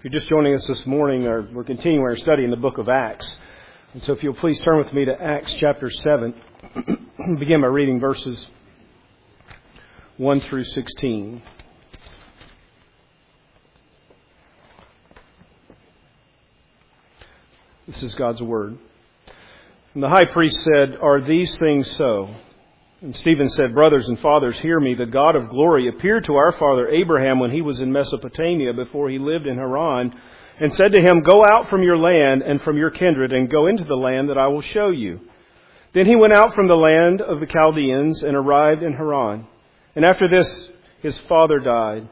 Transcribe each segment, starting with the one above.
If you're just joining us this morning, we're continuing our study in the book of Acts. And so if you'll please turn with me to Acts chapter 7. Begin by reading verses 1 through 16. This is God's word. And the high priest said, "Are these things so?" And Stephen said, "Brothers and fathers, hear me. The God of glory appeared to our father Abraham when he was in Mesopotamia before he lived in Haran, and said to him, 'Go out from your land and from your kindred and go into the land that I will show you.' Then he went out from the land of the Chaldeans and arrived in Haran. And after his father died,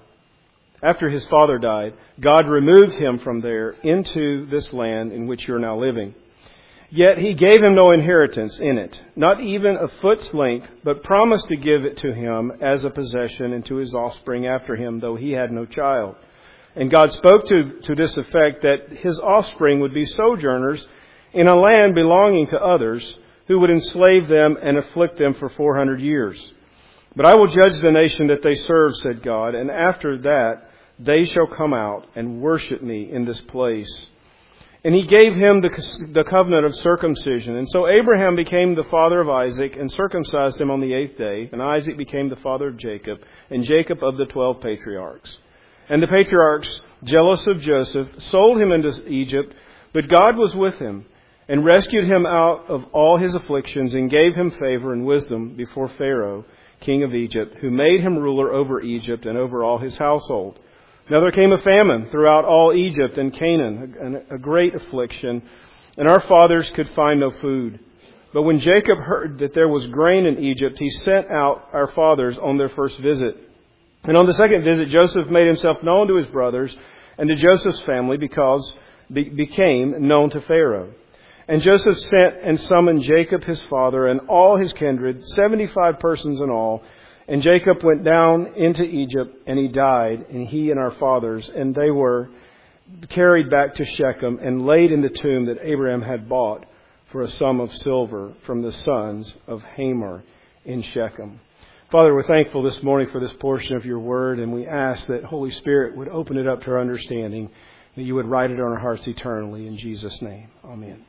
God removed him from there into this land in which you are now living. Yet he gave him no inheritance in it, not even a foot's length, but promised to give it to him as a possession and to his offspring after him, though he had no child. And God spoke to this effect, that his offspring would be sojourners in a land belonging to others, who would enslave them and afflict them for 400 years. But I will judge the nation that they serve, said God, and after that they shall come out and worship me in this place. And he gave him the covenant of circumcision. And so Abraham became the father of Isaac and circumcised him on the 8th day. And Isaac became the father of Jacob, and Jacob of the 12 patriarchs. And the patriarchs, jealous of Joseph, sold him into Egypt. But God was with him and rescued him out of all his afflictions and gave him favor and wisdom before Pharaoh, king of Egypt, who made him ruler over Egypt and over all his household. Now there came a famine throughout all Egypt and Canaan, a great affliction, and our fathers could find no food. But when Jacob heard that there was grain in Egypt, he sent out our fathers on their first visit. And on the second visit, Joseph made himself known to his brothers and to Joseph's family, because became known to Pharaoh. And Joseph sent and summoned Jacob his father and all his kindred, 75 persons in all. And Jacob went down into Egypt, and he died, and he and our fathers, and they were carried back to Shechem and laid in the tomb that Abraham had bought for a sum of silver from the sons of Hamor in Shechem. Father, we're thankful this morning for this portion of your word, and we ask that Holy Spirit would open it up to our understanding, that you would write it on our hearts eternally. In Jesus' name, amen.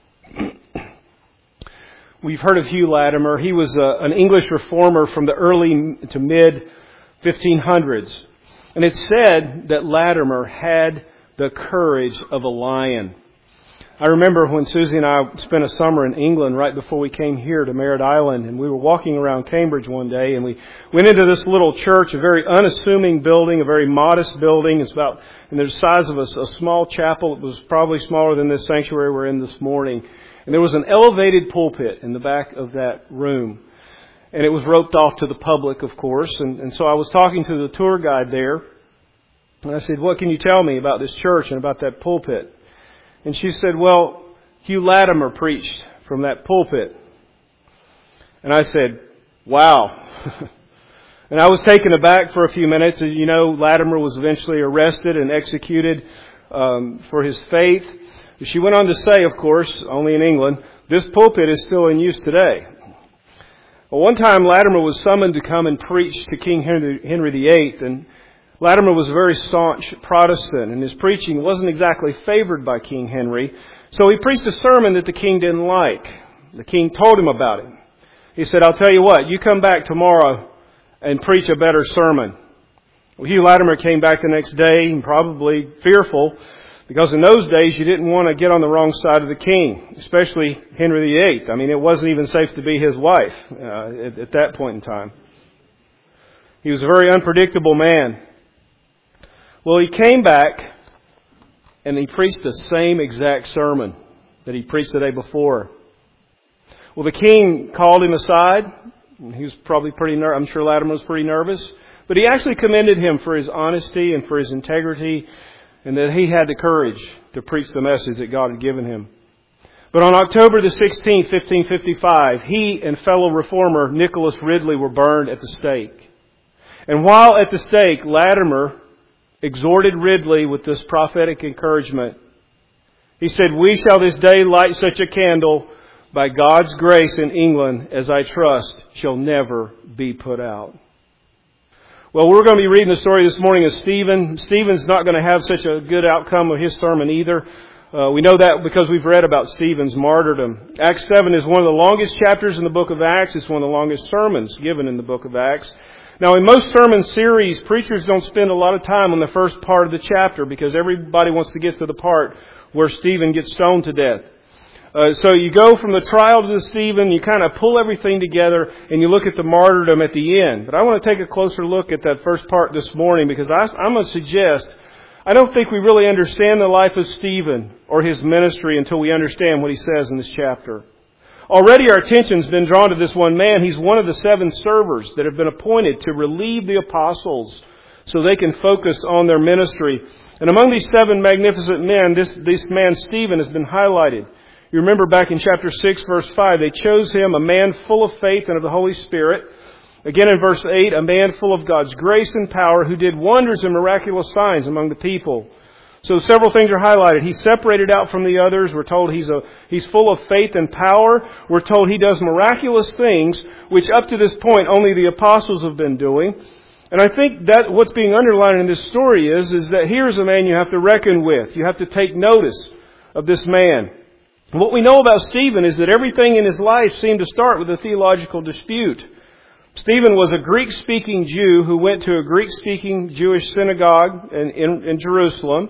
We've heard of Hugh Latimer. He was an English reformer from the early to mid-1500s. And it's said that Latimer had the courage of a lion. I remember when Susie and I spent a summer in England right before we came here to Merritt Island, and we were walking around Cambridge one day, and we went into this little church, a very unassuming building, a very modest building. It's about in the size of a small chapel. It was probably smaller than this sanctuary we're in this morning. And there was an elevated pulpit in the back of that room. And it was roped off to the public, of course. And so I was talking to the tour guide there. And I said, "What can you tell me about this church and about that pulpit?" And she said, "Well, Hugh Latimer preached from that pulpit." And I said, "Wow." And I was taken aback for a few minutes. And you know, Latimer was eventually arrested and executed for his faith. She went on to say, of course, only in England, this pulpit is still in use today. Well, one time Latimer was summoned to come and preach to King Henry VIII, and Latimer was a very staunch Protestant, and his preaching wasn't exactly favored by King Henry, so he preached a sermon that the king didn't like. The king told him about it. He said, "I'll tell you what, you come back tomorrow and preach a better sermon." Well, Hugh Latimer came back the next day, and probably fearful, because in those days, you didn't want to get on the wrong side of the king, especially Henry VIII. I mean, it wasn't even safe to be his wife at that point in time. He was a very unpredictable man. Well, he came back and he preached the same exact sermon that he preached the day before. Well, the king called him aside. He was probably I'm sure Latimer was pretty nervous. But he actually commended him for his honesty and for his integrity, and that he had the courage to preach the message that God had given him. But on October the 16th, 1555, he and fellow reformer Nicholas Ridley were burned at the stake. And while at the stake, Latimer exhorted Ridley with this prophetic encouragement. He said, "We shall this day light such a candle by God's grace in England as I trust shall never be put out." Well, we're going to be reading the story this morning of Stephen. Stephen's not going to have such a good outcome of his sermon either. We know that because we've read about Stephen's martyrdom. Acts 7 is one of the longest chapters in the book of Acts. It's one of the longest sermons given in the book of Acts. Now, in most sermon series, preachers don't spend a lot of time on the first part of the chapter because everybody wants to get to the part where Stephen gets stoned to death. So you go from the trial to Stephen, you kind of pull everything together, and you look at the martyrdom at the end. But I want to take a closer look at that first part this morning because I'm going to suggest I don't think we really understand the life of Stephen or his ministry until we understand what he says in this chapter. Already our attention's been drawn to this one man. He's one of the 7 servers that have been appointed to relieve the apostles so they can focus on their ministry. And among these 7 magnificent men, this man Stephen has been highlighted. You remember back in chapter 6, verse 5, they chose him, a man full of faith and of the Holy Spirit. Again in verse 8, a man full of God's grace and power who did wonders and miraculous signs among the people. So several things are highlighted. He's separated out from the others. We're told he's full of faith and power. We're told he does miraculous things, which up to this point only the apostles have been doing. And I think that what's being underlined in this story is that here's a man you have to reckon with. You have to take notice of this man. What we know about Stephen is that everything in his life seemed to start with a theological dispute. Stephen was a Greek-speaking Jew who went to a Greek-speaking Jewish synagogue in Jerusalem.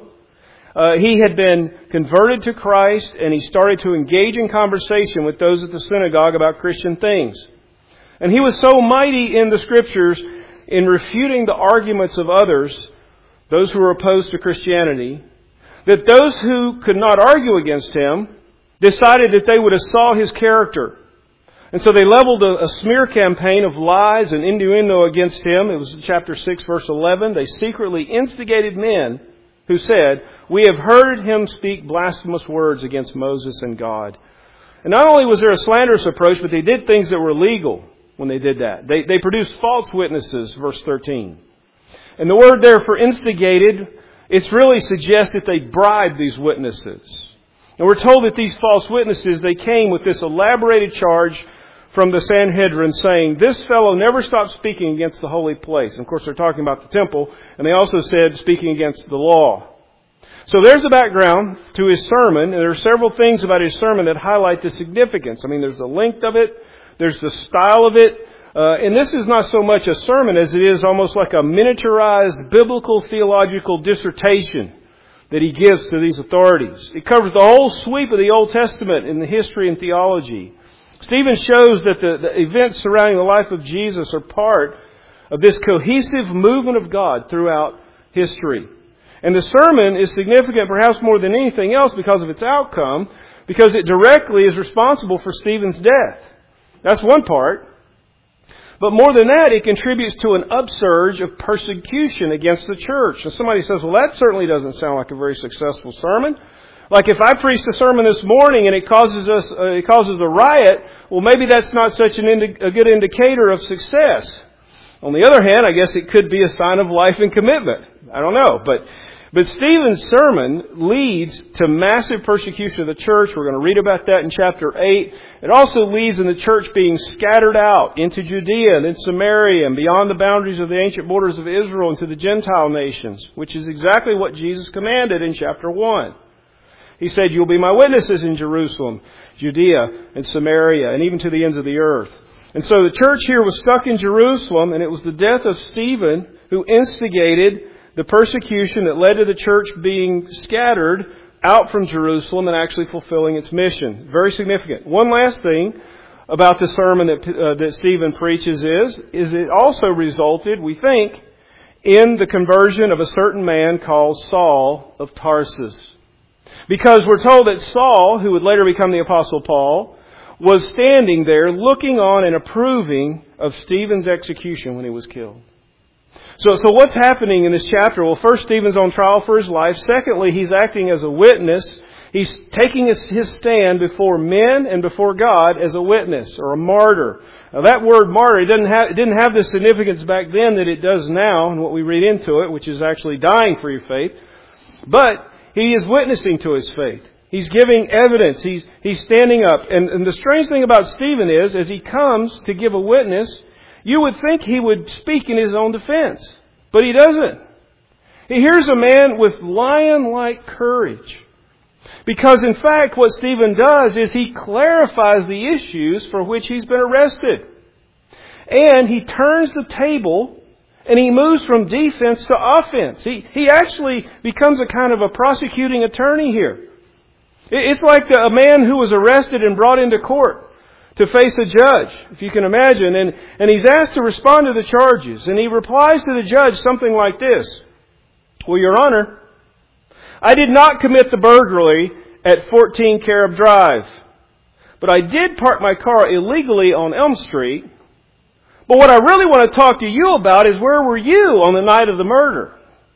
He had been converted to Christ, and he started to engage in conversation with those at the synagogue about Christian things. And he was so mighty in the Scriptures in refuting the arguments of others, those who were opposed to Christianity, that those who could not argue against him decided that they would assault his character. And so they leveled a smear campaign of lies and innuendo against him. It was chapter 6, verse 11. They secretly instigated men who said, "We have heard him speak blasphemous words against Moses and God." And not only was there a slanderous approach, but they did things that were illegal when they did that. They produced false witnesses, verse 13. And the word there for instigated, it's really suggests that they bribed these witnesses. And we're told that these false witnesses, they came with this elaborated charge from the Sanhedrin saying, "This fellow never stopped speaking against the holy place." And of course, they're talking about the temple. And they also said speaking against the law. So there's the background to his sermon. And there are several things about his sermon that highlight the significance. I mean, there's the length of it. There's the style of it. And this is not so much a sermon as it is almost like a miniaturized biblical theological dissertation that he gives to these authorities. It covers the whole sweep of the Old Testament in the history and theology. Stephen shows that the events surrounding the life of Jesus are part of this cohesive movement of God throughout history. And the sermon is significant perhaps more than anything else because of its outcome, because it directly is responsible for Stephen's death. That's one part. But more than that, it contributes to an upsurge of persecution against the church. And somebody says, well, that certainly doesn't sound like a very successful sermon. Like if I preached a sermon this morning and it causes a riot, well, maybe that's not such a good indicator of success. On the other hand, I guess it could be a sign of life and commitment. I don't know. But Stephen's sermon leads to massive persecution of the church. We're going to read about that in chapter 8. It also leads in the church being scattered out into Judea and in Samaria and beyond the boundaries of the ancient borders of Israel into the Gentile nations, which is exactly what Jesus commanded in chapter 1. He said, "You'll be my witnesses in Jerusalem, Judea, and Samaria, and even to the ends of the earth." And so the church here was stuck in Jerusalem, and it was the death of Stephen who instigated the persecution that led to the church being scattered out from Jerusalem and actually fulfilling its mission. Very significant. One last thing about the sermon that Stephen preaches is it also resulted, we think, in the conversion of a certain man called Saul of Tarsus. Because we're told that Saul, who would later become the Apostle Paul, was standing there looking on and approving of Stephen's execution when he was killed. So what's happening in this chapter? Well, first, Stephen's on trial for his life. Secondly, he's acting as a witness. He's taking his stand before men and before God as a witness or a martyr. Now, that word martyr, it didn't have the significance back then that it does now, and what we read into it, which is actually dying for your faith. But he is witnessing to his faith. He's giving evidence. He's standing up. And the strange thing about Stephen is, as he comes to give a witness, you would think he would speak in his own defense. But he doesn't. Here's a man with lion-like courage. Because in fact, what Stephen does is he clarifies the issues for which he's been arrested. And he turns the table and he moves from defense to offense. He actually becomes a kind of a prosecuting attorney here. It's like a man who was arrested and brought into court to face a judge, if you can imagine. And he's asked to respond to the charges. And he replies to the judge something like this. Well, Your Honor, I did not commit the burglary at 14 Carob Drive. But I did park my car illegally on Elm Street. But what I really want to talk to you about is where were you on the night of the murder?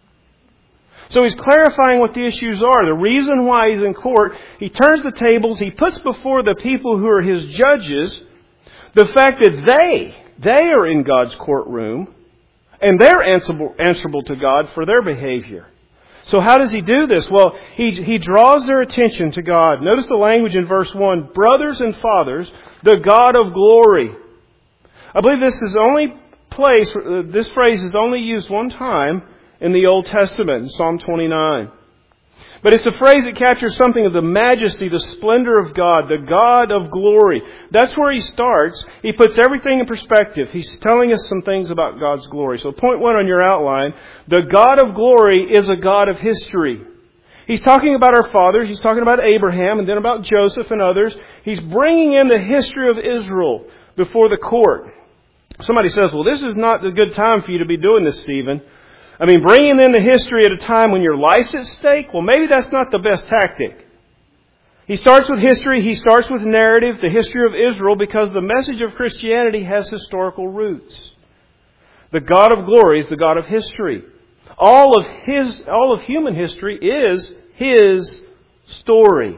So he's clarifying what the issues are, the reason why he's in court. He turns the tables. He puts before the people who are his judges the fact that they are in God's courtroom and they're answerable to God for their behavior. So how does he do this? Well, he draws their attention to God. Notice the language in verse 1. Brothers and fathers, the God of glory. I believe this phrase is only used one time in the Old Testament, in Psalm 29. But it's a phrase that captures something of the majesty, the splendor of God, the God of glory. That's where he starts. He puts everything in perspective. He's telling us some things about God's glory. So point 1 on your outline, the God of glory is a God of history. He's talking about our fathers. He's talking about Abraham and then about Joseph and others. He's bringing in the history of Israel before the court. Somebody says, well, this is not a good time for you to be doing this, Stephen. I mean, bringing in the history at a time when your life's at stake? Well, maybe that's not the best tactic. He starts with history. He starts with narrative, the history of Israel, because the message of Christianity has historical roots. The God of glory is the God of history. All of human history is His story.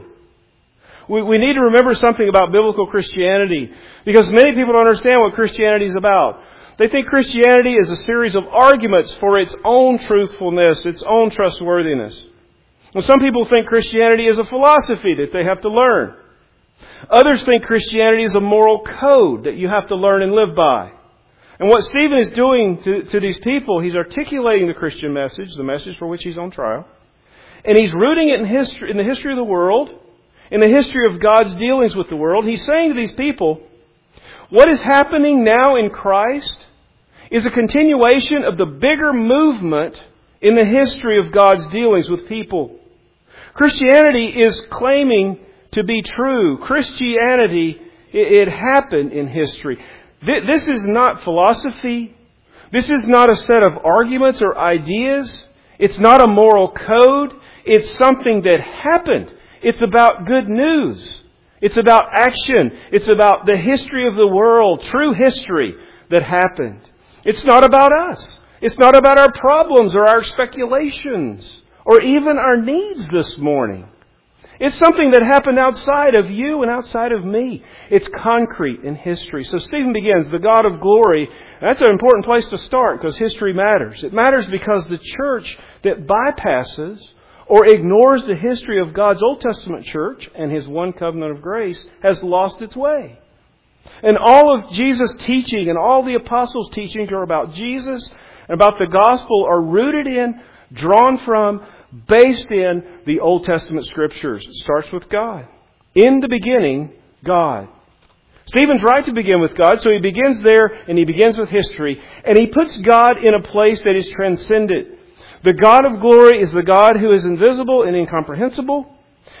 We need to remember something about biblical Christianity, because many people don't understand what Christianity is about. They think Christianity is a series of arguments for its own truthfulness, its own trustworthiness. Well, some people think Christianity is a philosophy that they have to learn. Others think Christianity is a moral code that you have to learn and live by. And what Stephen is doing to these people, he's articulating the Christian message, the message for which he's on trial. And he's rooting it in the history of the world, in the history of God's dealings with the world. He's saying to these people, what is happening now in Christ is a continuation of the bigger movement in the history of God's dealings with people. Christianity is claiming to be true. Christianity, it happened in history. This is not philosophy. This is not a set of arguments or ideas. It's not a moral code. It's something that happened. It's about good news. It's about action. It's about the history of the world, true history that happened. It's not about us. It's not about our problems or our speculations or even our needs this morning. It's something that happened outside of you and outside of me. It's concrete in history. So Stephen begins, the God of glory. That's an important place to start because history matters. It matters because the church that bypasses or ignores the history of God's Old Testament church and His one covenant of grace has lost its way. And all of Jesus' teaching and all the apostles' teachings are about Jesus and about the gospel are rooted in, drawn from, based in the Old Testament Scriptures. It starts with God. In the beginning, God. Stephen's right to begin with God, so he begins there and he begins with history. And he puts God in a place that is transcendent. The God of glory is the God who is invisible and incomprehensible.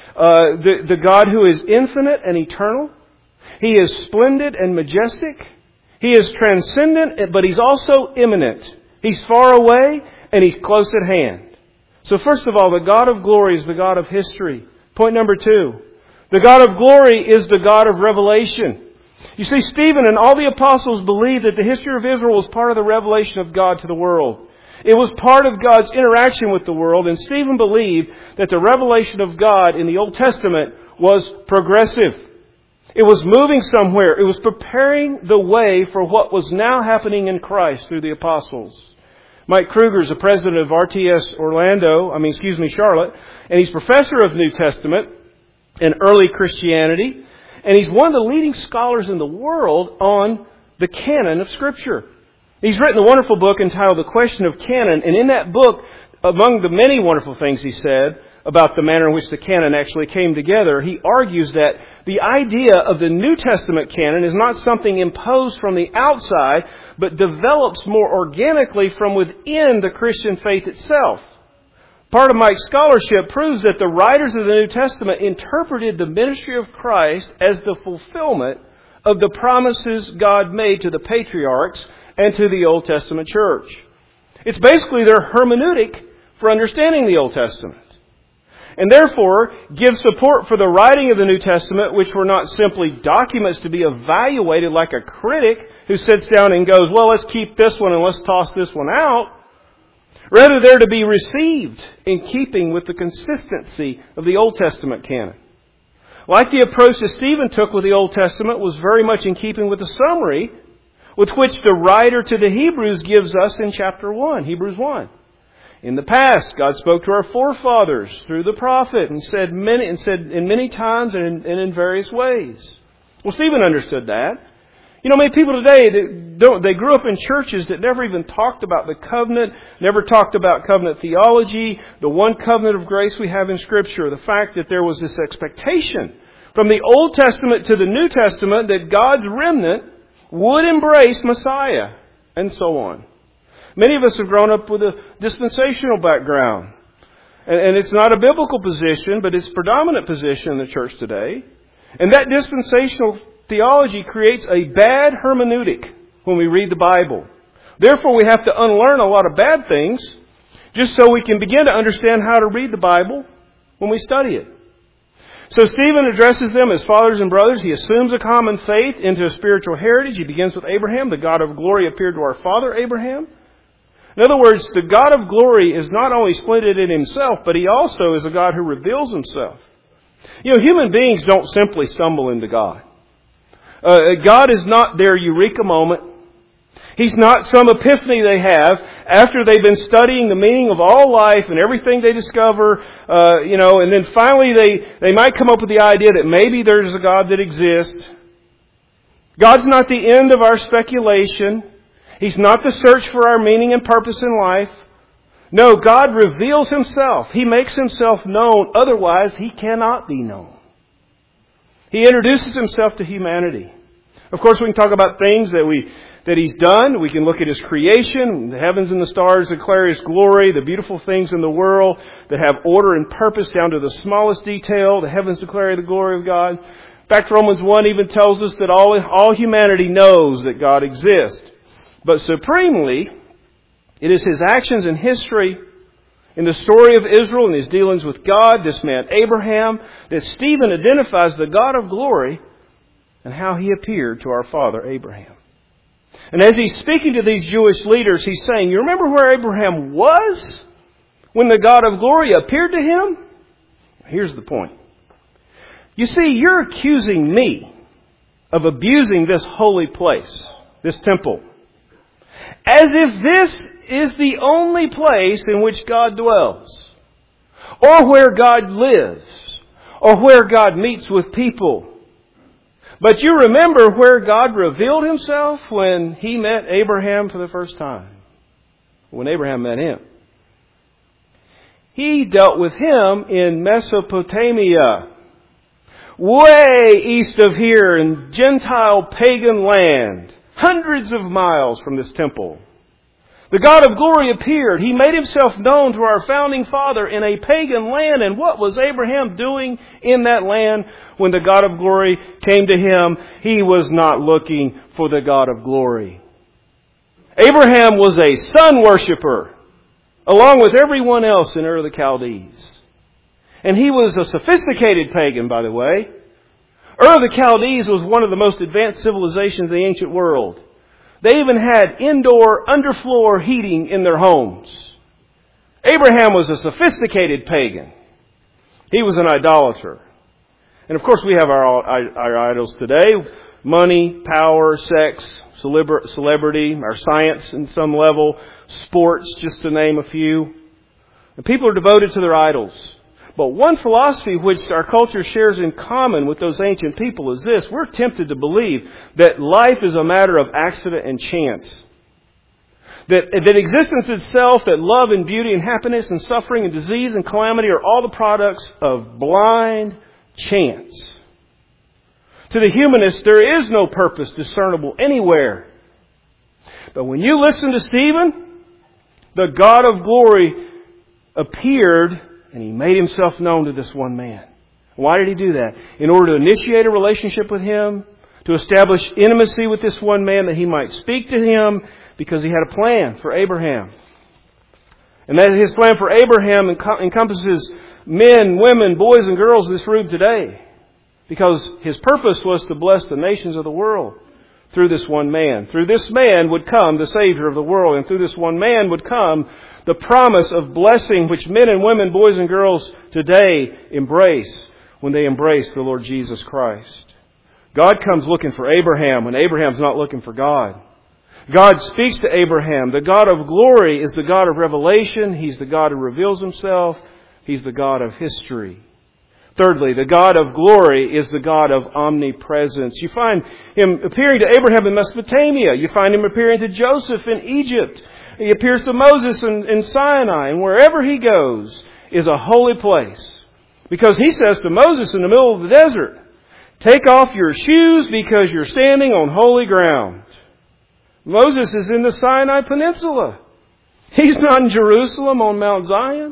The God who is infinite and eternal. He is splendid and majestic. He is transcendent, but He's also immanent. He's far away and He's close at hand. So first of all, the God of glory is the God of history. Point number 2. The God of glory is the God of revelation. You see, Stephen and all the apostles believed that the history of Israel was part of the revelation of God to the world. It was part of God's interaction with the world, and Stephen believed that the revelation of God in the Old Testament was progressive. It was moving somewhere. It was preparing the way for what was now happening in Christ through the apostles. Mike Kruger is the president of RTS Charlotte, and he's professor of New Testament and early Christianity, and he's one of the leading scholars in the world on the canon of Scripture. He's written a wonderful book entitled The Question of Canon, and in that book, among the many wonderful things he said about the manner in which the canon actually came together, he argues that the idea of the New Testament canon is not something imposed from the outside, but develops more organically from within the Christian faith itself. Part of Mike's scholarship proves that the writers of the New Testament interpreted the ministry of Christ as the fulfillment of the promises God made to the patriarchs and to the Old Testament church. It's basically their hermeneutic for understanding the Old Testament. And therefore, give support for the writing of the New Testament, which were not simply documents to be evaluated like a critic who sits down and goes, well, let's keep this one and let's toss this one out. Rather, they're to be received in keeping with the consistency of the Old Testament canon. Like the approach that Stephen took with the Old Testament was very much in keeping with the summary with which the writer to the Hebrews gives us in chapter 1, Hebrews 1. In the past, God spoke to our forefathers through the prophet and said in many times and in various ways. Well, Stephen understood that. You know, many people today, they grew up in churches that never even talked about the covenant, never talked about covenant theology, the one covenant of grace we have in Scripture, the fact that there was this expectation from the Old Testament to the New Testament that God's remnant would embrace Messiah, and so on. Many of us have grown up with a dispensational background. And it's not a biblical position, but it's a predominant position in the church today. And that dispensational theology creates a bad hermeneutic when we read the Bible. Therefore, we have to unlearn a lot of bad things just so we can begin to understand how to read the Bible when we study it. So Stephen addresses them as fathers and brothers. He assumes a common faith into a spiritual heritage. He begins with Abraham. The God of glory appeared to our father Abraham. In other words, the God of glory is not only splendid in Himself, but He also is a God who reveals Himself. You know, human beings don't simply stumble into God. God is not their eureka moment. He's not some epiphany they have after they've been studying the meaning of all life and everything they discover, and then finally they might come up with the idea that maybe there's a God that exists. God's not the end of our speculation. He's not the search for our meaning and purpose in life. No, God reveals Himself. He makes Himself known. Otherwise, He cannot be known. He introduces Himself to humanity. Of course, we can talk about things that He's done. We can look at His creation. The heavens and the stars declare His glory. The beautiful things in the world that have order and purpose down to the smallest detail. The heavens declare the glory of God. In fact, Romans 1 even tells us that all humanity knows that God exists. But supremely, it is His actions in history, in the story of Israel and His dealings with God, this man Abraham, that Stephen identifies the God of glory and how He appeared to our father Abraham. And as he's speaking to these Jewish leaders, he's saying, you remember where Abraham was when the God of glory appeared to him? Here's the point. You see, you're accusing me of abusing this holy place, this temple, as if this is the only place in which God dwells, or where God lives, or where God meets with people. But you remember where God revealed Himself when He met Abraham for the first time. When Abraham met Him. He dealt with him in Mesopotamia, way east of here in Gentile pagan land, hundreds of miles from this temple. The God of glory appeared. He made Himself known to our founding father in a pagan land. And what was Abraham doing in that land when the God of glory came to him? He was not looking for the God of glory. Abraham was a sun worshiper, along with everyone else in Ur of the Chaldees. And he was a sophisticated pagan, by the way. Ur of the Chaldees was one of the most advanced civilizations of the ancient world. They even had indoor, underfloor heating in their homes. Abraham was a sophisticated pagan. He was an idolater. And of course we have our idols today. Money, power, sex, celebrity, our science in some level, sports, just to name a few. And people are devoted to their idols. But one philosophy which our culture shares in common with those ancient people is this. We're tempted to believe that life is a matter of accident and chance. That existence itself, that love and beauty and happiness and suffering and disease and calamity are all the products of blind chance. To the humanist, there is no purpose discernible anywhere. But when you listen to Stephen, the God of glory appeared and He made Himself known to this one man. Why did He do that? In order to initiate a relationship with him, to establish intimacy with this one man that He might speak to him, because He had a plan for Abraham. And that His plan for Abraham encompasses men, women, boys and girls in this room today. Because His purpose was to bless the nations of the world through this one man. Through this man would come the Savior of the world. And through this one man would come the promise of blessing which men and women, boys and girls today embrace when they embrace the Lord Jesus Christ. God comes looking for Abraham when Abraham's not looking for God. God speaks to Abraham. The God of glory is the God of revelation. He's the God who reveals Himself. He's the God of history. Thirdly, the God of glory is the God of omnipresence. You find Him appearing to Abraham in Mesopotamia. You find Him appearing to Joseph in Egypt. He appears to Moses in Sinai. And wherever He goes is a holy place. Because He says to Moses in the middle of the desert, "Take off your shoes because you're standing on holy ground." Moses is in the Sinai Peninsula. He's not in Jerusalem on Mount Zion.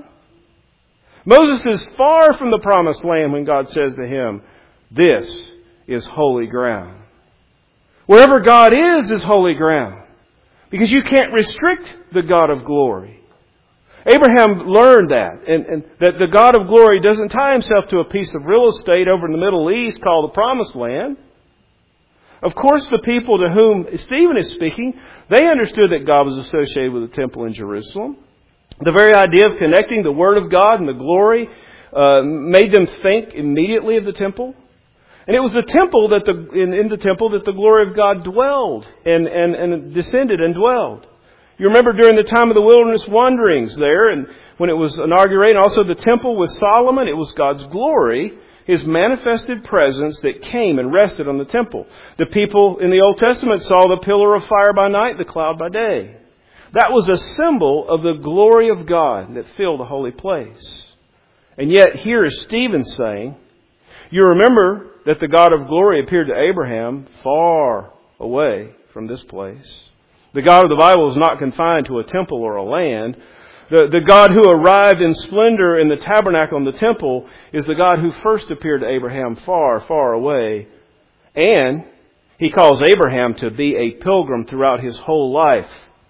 Moses is far from the promised land when God says to him, "This is holy ground." Wherever God is holy ground. Because you can't restrict the God of glory. Abraham learned that. And that the God of glory doesn't tie Himself to a piece of real estate over in the Middle East called the Promised Land. Of course, the people to whom Stephen is speaking, they understood that God was associated with the temple in Jerusalem. The very idea of connecting the Word of God and the glory made them think immediately of the temple. And it was the temple that in the temple that the glory of God dwelled and descended and dwelled. You remember during the time of the wilderness wanderings there, and when it was inaugurated, also the temple with Solomon, it was God's glory, His manifested presence that came and rested on the temple. The people in the Old Testament saw the pillar of fire by night, the cloud by day. That was a symbol of the glory of God that filled the holy place. And yet here is Stephen saying, you remember that the God of glory appeared to Abraham far away from this place. The God of the Bible is not confined to a temple or a land. The God who arrived in splendor in the tabernacle and the temple is the God who first appeared to Abraham far, far away. And He calls Abraham to be a pilgrim throughout his whole life.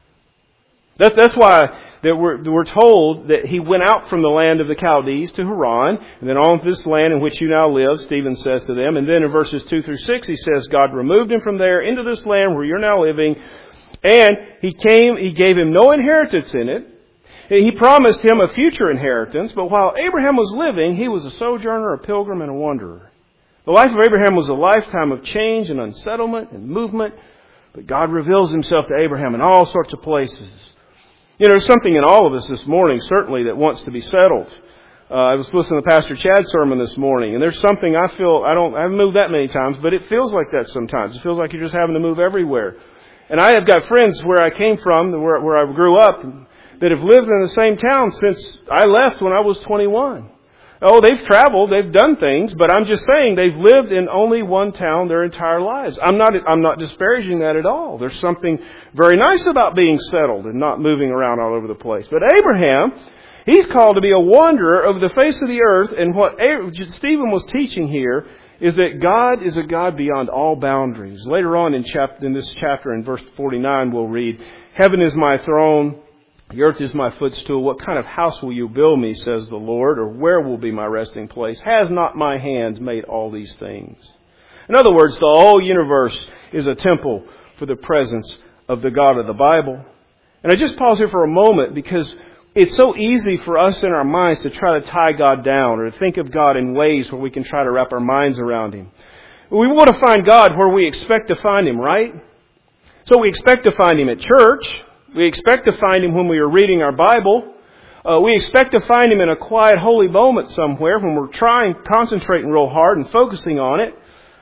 That's why that we're told that he went out from the land of the Chaldees to Haran, and then on this land in which you now live, Stephen says to them. And then in verses 2 through 6, he says, God removed him from there into this land where you're now living, and He gave him no inheritance in it. He promised him a future inheritance, but while Abraham was living, he was a sojourner, a pilgrim, and a wanderer. The life of Abraham was a lifetime of change and unsettlement and movement, but God reveals Himself to Abraham in all sorts of places. You know, there's something in all of us this morning, certainly, that wants to be settled. I was listening to Pastor Chad's sermon this morning, and there's something I feel, I haven't moved that many times, but it feels like that sometimes. It feels like you're just having to move everywhere. And I have got friends where I came from, where I grew up, that have lived in the same town since I left when I was 21. Oh, they've traveled, they've done things, but I'm just saying they've lived in only one town their entire lives. I'm not disparaging that at all. There's something very nice about being settled and not moving around all over the place. But Abraham, he's called to be a wanderer over the face of the earth, and what Stephen was teaching here is that God is a God beyond all boundaries. Later on in this chapter, in verse 49, we'll read, Heaven is my throne, the earth is my footstool. What kind of house will you build me, says the Lord, or where will be my resting place? Has not my hands made all these things? In other words, the whole universe is a temple for the presence of the God of the Bible. And I just pause here for a moment because it's so easy for us in our minds to try to tie God down or to think of God in ways where we can try to wrap our minds around Him. We want to find God where we expect to find Him, right? So we expect to find Him at church. We expect to find Him when we are reading our Bible. We expect to find Him in a quiet, holy moment somewhere when we're concentrating real hard and focusing on it.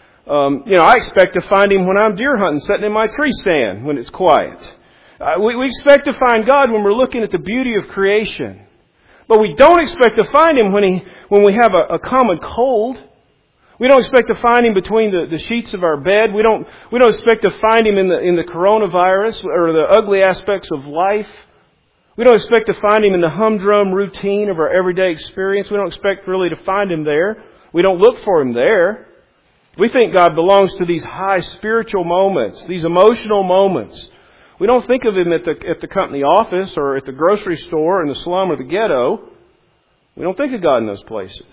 I expect to find Him when I'm deer hunting, sitting in my tree stand when it's quiet. We expect to find God when we're looking at the beauty of creation. But we don't expect to find Him when we have a common cold. We don't expect to find Him between the sheets of our bed. We don't expect to find Him in the coronavirus or the ugly aspects of life. We don't expect to find Him in the humdrum routine of our everyday experience. We don't expect really to find Him there. We don't look for Him there. We think God belongs to these high spiritual moments, these emotional moments. We don't think of Him at the company office or at the grocery store in the slum or the ghetto. We don't think of God in those places.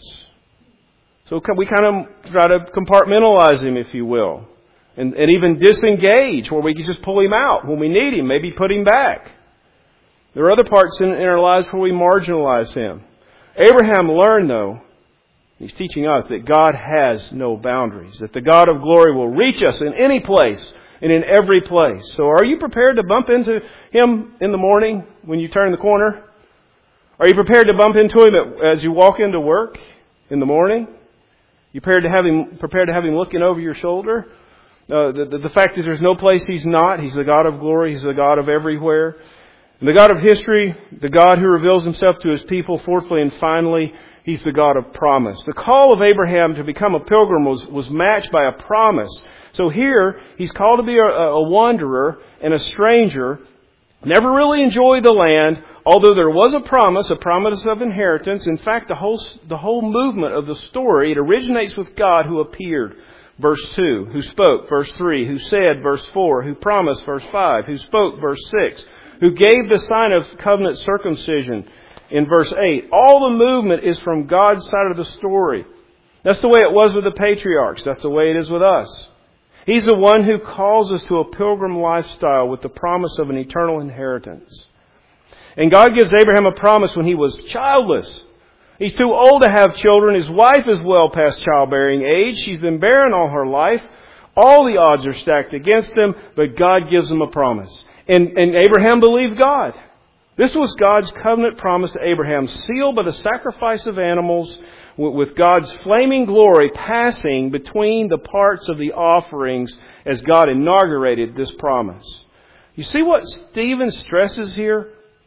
So we kind of try to compartmentalize Him, if you will, and even disengage where we can just pull Him out when we need Him, maybe put Him back. There are other parts in our lives where we marginalize Him. Abraham learned, though, he's teaching us that God has no boundaries, that the God of glory will reach us in any place and in every place. So are you prepared to bump into Him in the morning when you turn the corner? Are you prepared to bump into Him as you walk into work in the morning? You prepared to have Him looking over your shoulder? The fact is there's no place He's not. He's the God of glory. He's the God of everywhere. And the God of history, the God who reveals Himself to His people. Fourthly and finally, He's the God of promise. The call of Abraham to become a pilgrim was matched by a promise. So here, he's called to be a wanderer and a stranger, never really enjoyed the land, although there was a promise of inheritance. In fact, the whole movement of the story, it originates with God who appeared, verse 2, who spoke, verse 3, who said, verse 4, who promised, verse 5, who spoke, verse 6, who gave the sign of covenant circumcision, in verse 8. All the movement is from God's side of the story. That's the way it was with the patriarchs. That's the way it is with us. He's the one who calls us to a pilgrim lifestyle with the promise of an eternal inheritance. And God gives Abraham a promise when he was childless. He's too old to have children. His wife is well past childbearing age. She's been barren all her life. All the odds are stacked against him, but God gives him a promise. And Abraham believed God. This was God's covenant promise to Abraham, sealed by the sacrifice of animals, with God's flaming glory passing between the parts of the offerings as God inaugurated this promise. You see what Stephen stresses here?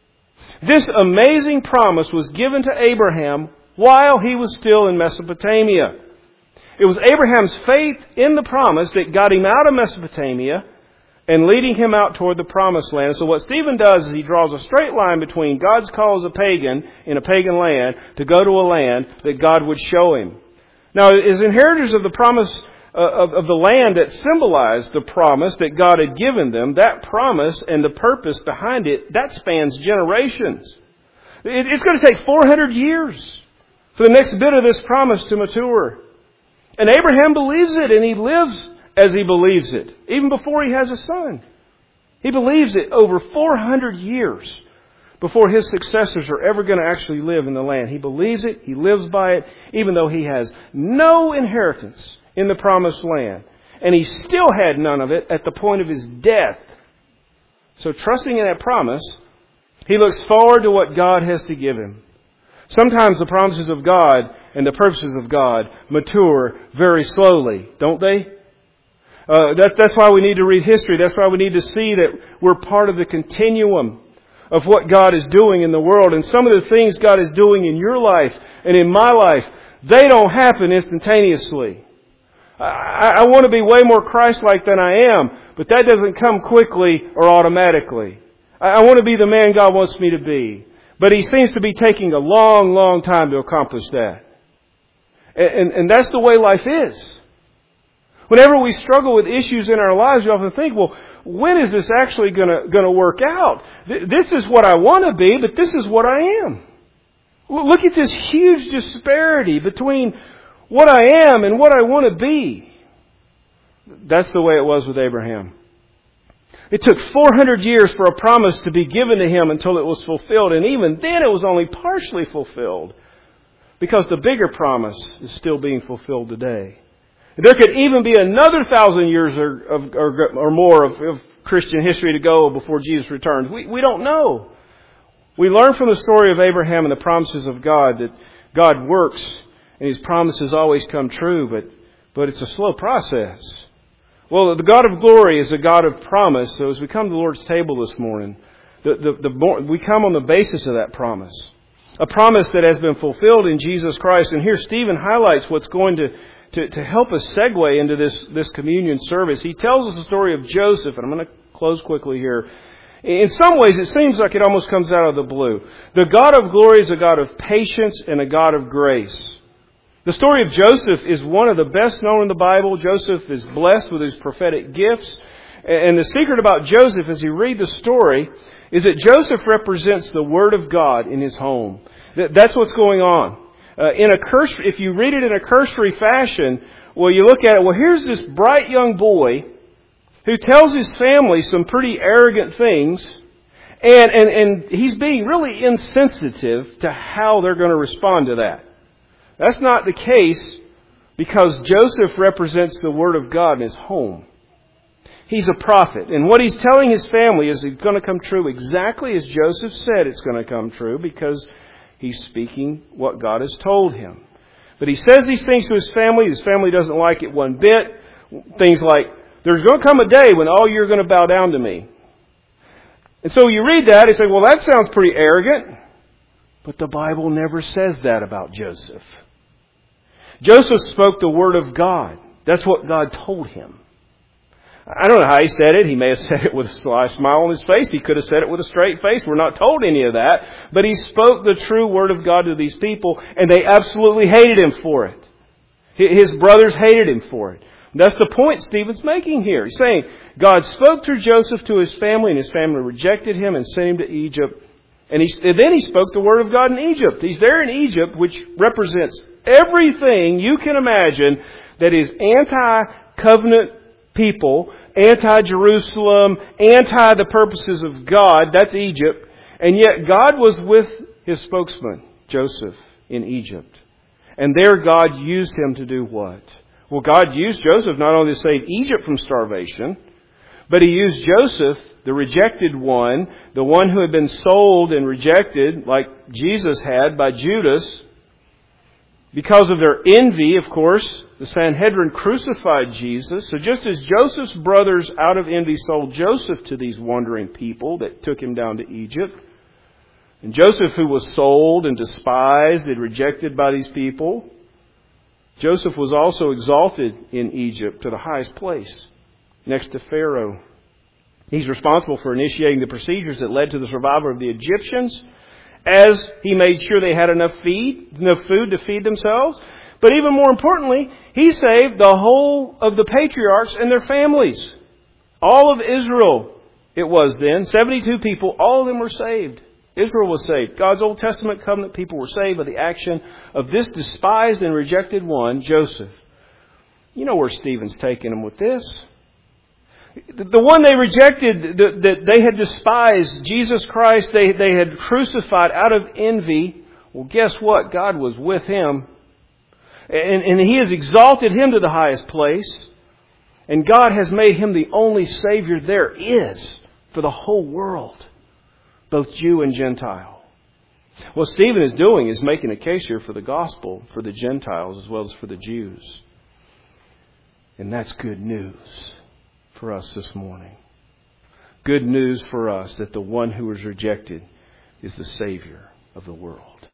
This amazing promise was given to Abraham while he was still in Mesopotamia. It was Abraham's faith in the promise that got him out of Mesopotamia and leading him out toward the promised land. So what Stephen does is he draws a straight line between God's call as a pagan in a pagan land to go to a land that God would show him. Now, as inheritors of the promise of the land that symbolized the promise that God had given them, that promise and the purpose behind it, that spans generations. It's going to take 400 years for the next bit of this promise to mature. And Abraham believes it, and he lives as he believes it, even before he has a son. He believes it over 400 years before his successors are ever going to actually live in the land. He believes it, he lives by it, even though he has no inheritance in the promised land. And he still had none of it at the point of his death. So trusting in that promise, he looks forward to what God has to give him. Sometimes the promises of God and the purposes of God mature very slowly, don't they? That's why we need to read history. That's why we need to see that we're part of the continuum of what God is doing in the world. And some of the things God is doing in your life and in my life, they don't happen instantaneously. I want to be way more Christ-like than I am, but that doesn't come quickly or automatically. I want to be the man God wants me to be. But He seems to be taking a long, long time to accomplish that. And that's the way life is. Whenever we struggle with issues in our lives, we often think, well, when is this actually going to work out? This is what I want to be, but this is what I am. Look at this huge disparity between what I am and what I want to be. That's the way it was with Abraham. It took 400 years for a promise to be given to him until it was fulfilled. And even then it was only partially fulfilled, because the bigger promise is still being fulfilled today. There could even be another 1,000 years or more of Christian history to go before Jesus returns. We don't know. We learn from the story of Abraham and the promises of God that God works and His promises always come true, but it's a slow process. Well, the God of glory is a God of promise. So as we come to the Lord's table this morning, we come on the basis of that promise. A promise that has been fulfilled in Jesus Christ. And here Stephen highlights what's going to help us segue into this communion service. He tells us the story of Joseph, and I'm going to close quickly here. In some ways, it seems like it almost comes out of the blue. The God of glory is a God of patience and a God of grace. The story of Joseph is one of the best known in the Bible. Joseph is blessed with his prophetic gifts. And the secret about Joseph, as you read the story, is that Joseph represents the Word of God in his home. That's what's going on. If you read it in a cursory fashion, well, you look at it, well, here's this bright young boy who tells his family some pretty arrogant things, and he's being really insensitive to how they're going to respond to that. That's not the case because Joseph represents the Word of God in his home. He's a prophet, and what he's telling his family is going to come true exactly as Joseph said it's going to come true because he's speaking what God has told him. But he says these things to his family. His family doesn't like it one bit. Things like, there's going to come a day when all you're going to bow down to me. And so you read that and say, well, that sounds pretty arrogant. But the Bible never says that about Joseph. Joseph spoke the Word of God. That's what God told him. I don't know how he said it. He may have said it with a sly smile on his face. He could have said it with a straight face. We're not told any of that. But he spoke the true Word of God to these people, and they absolutely hated him for it. His brothers hated him for it. That's the point Stephen's making here. He's saying God spoke through Joseph to his family, and his family rejected him and sent him to Egypt. And then he spoke the Word of God in Egypt. He's there in Egypt, which represents everything you can imagine that is anti-covenant people, anti-Jerusalem, anti the purposes of God. That's Egypt. And yet God was with His spokesman, Joseph, in Egypt. And there God used him to do what? Well, God used Joseph not only to save Egypt from starvation, but He used Joseph, the rejected one, the one who had been sold and rejected, like Jesus had by Judas. Because of their envy, of course, the Sanhedrin crucified Jesus. So just as Joseph's brothers out of envy sold Joseph to these wandering people that took him down to Egypt, and Joseph, who was sold and despised and rejected by these people, Joseph was also exalted in Egypt to the highest place, next to Pharaoh. He's responsible for initiating the procedures that led to the survival of the Egyptians, as he made sure they had enough food to feed themselves. But even more importantly, he saved the whole of the patriarchs and their families. All of Israel, it was then, 72 people, all of them were saved. Israel was saved. God's Old Testament covenant people were saved by the action of this despised and rejected one, Joseph. You know where Stephen's taking them with this. The one they rejected, that they had despised, Jesus Christ, they had crucified out of envy. Well, guess what? God was with him. And He has exalted him to the highest place. And God has made him the only Savior there is for the whole world, both Jew and Gentile. What Stephen is doing is making a case here for the gospel, for the Gentiles as well as for the Jews. And that's good news for us this morning. Good news for us that the one who was rejected is the Savior of the world.